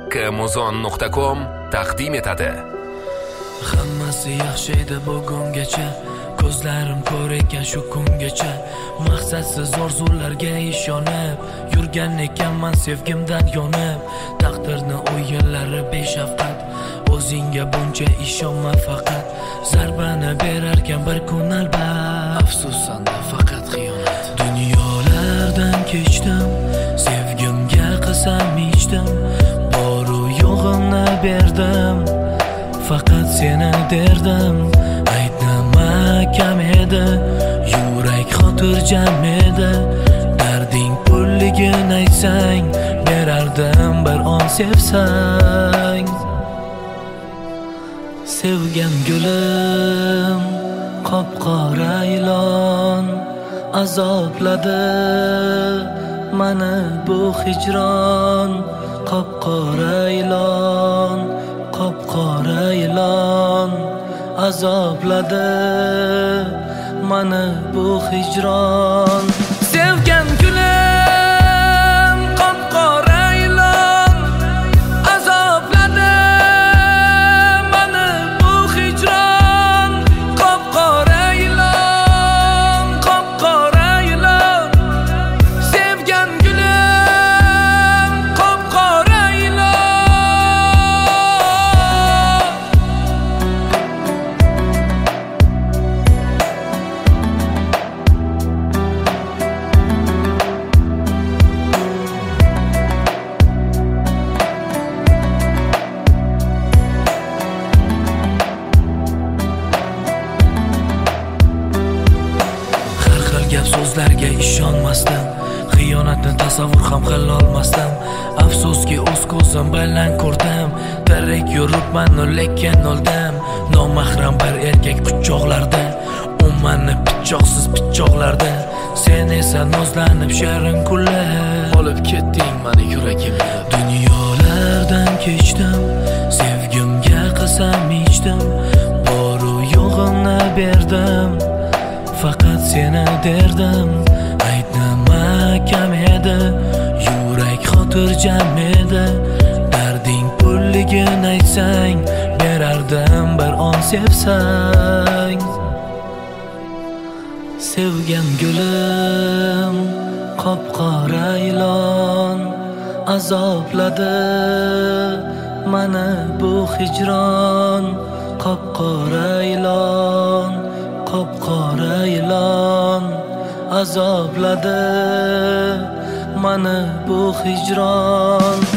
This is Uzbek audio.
Haqqimuzon.com taqdim etadi. Hammasi yaxshi edi bugungacha, ko'zlarim ko'r ekan shu kungacha. Maqsadsiz orzularga ishonib yurgan ekanman sevgimdan yonib. Taqdirni o'yinlari beshafqat, o'zingga buncha ishonma faqat. Zarbani berarkan bir kun albat, afsusanda faqat xiyonat. Dunyolardan kechdim, sevgimga qasam ichdim, boru yo'g'imni berdim, faqat seni derdim. Aytnima kam edi, yurak xotirjam edi. Darding pulligin aytsang, berardim bir on sevsang. Sevgan gulim qop-qora ilon, azobladi mani bu hijron. Qop-qora ilon, qop-qora ilon, azobladi mani bu hijron. Sevgan gulim qop-qora ilon, azobladi mani bu hijron. Qop-qora ilon, qop-qora ilon, sevgan gulim qop-qora ilon. Gap so'zlarga ishonmasdim, xiyonatni tasavvur ham qilolmasdim. Afsuski o'z ko'zim bilan ko'rdim, tirik yuribman lekin o'ldim. Nomahram bir erkak quchoqlarda, u meni pichoqsiz pichoqlarda. Sen esa nozlanib shirin kulib olib ketding meni yuragimni. Dunyolardan kechdim, sevgimga qasam ichdim, boru yo'g'imni berdim, faqat seni derdim. Aytnima kam edi, yurak xotirjam edi. Darding pulligin aytsang, berardim bir on sevsang. Sevgan gulim qop-qora ilon, azobladi mani bu hijron. Qop-qora ilon, qop-qora ilon, azobladi mani bu hijron.